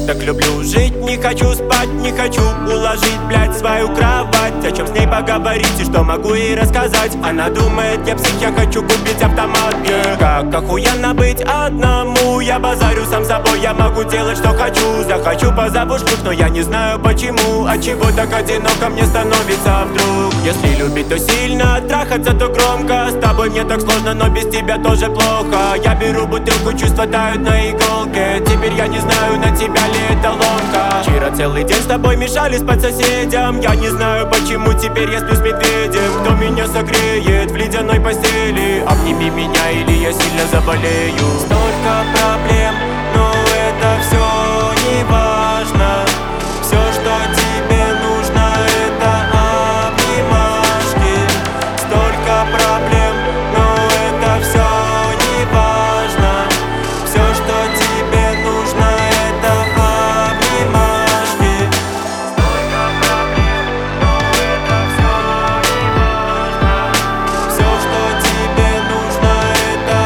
так люблю жить. Не хочу спать, не хочу уложить, блядь, свою кровать. Зачем с ней поговорить и что могу ей рассказать? Она думает, я псих, я хочу купить автомат, Как охуенно быть одному. Я базарю сам собой, я могу делать, что хочу. Захочу, позову шлюх, но я не знаю почему. Отчего так одиноко мне становится вдруг? Если любить, то сильно, трахаться, то громко. С тобой мне так сложно, но без тебя тоже плохо. Я беру бутылку, чувства тают на иголке. Теперь я не знаю, на тебя ли это ломка. Вчера целый день с тобой мешали спать соседям. Я не знаю почему, теперь я сплю с медведем. Кто меня согреет в ледяной постели? Обними меня, или я сильно заболею. Столько проблем, но это все не важно. Все, что тебе нужно, это обнимашки. Столько проблем, но это все не важно. Все, что тебе нужно, это обнимашки. Столько проблем, но это все не важно. Все, что тебе нужно, это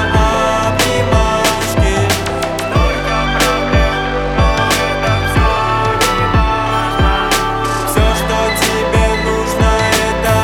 обнимашки. Столько проблем, но это все не важно. Все, что тебе нужно, это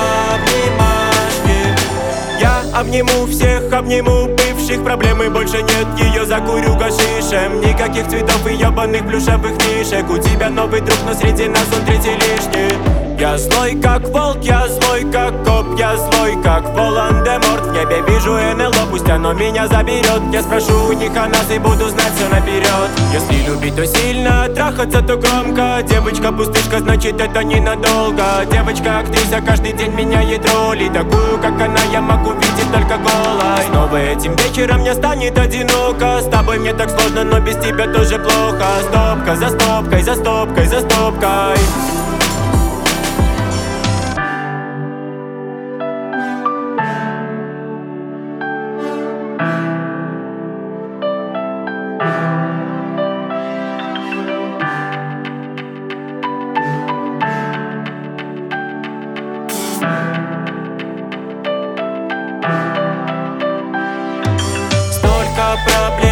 обнимашки. Я обниму всех, обниму бывших. Проблемы больше нет, ее закурю гашишем. Никаких цветов и ебаных плюшевых мишек. У тебя новый друг, но среди нас он третий лишний. Я злой как волк, я злой как коп, я злой как Волан-де-Морт. В небе вижу НЛО, пусть оно меня заберет. Я спрошу у них о нас и буду знать все наперед. Если любить, то сильно, трахаться, то громко. Девочка-пустышка, значит это ненадолго. Девочка-актриса каждый день меняет роли. Такую, как она, я могу видеть только голой. Снова этим вечером мне станет одиноко. С тобой мне так сложно, но без тебя тоже плохо. Стопка за стопкой, за стопкой, за стопкой. Столько проблем.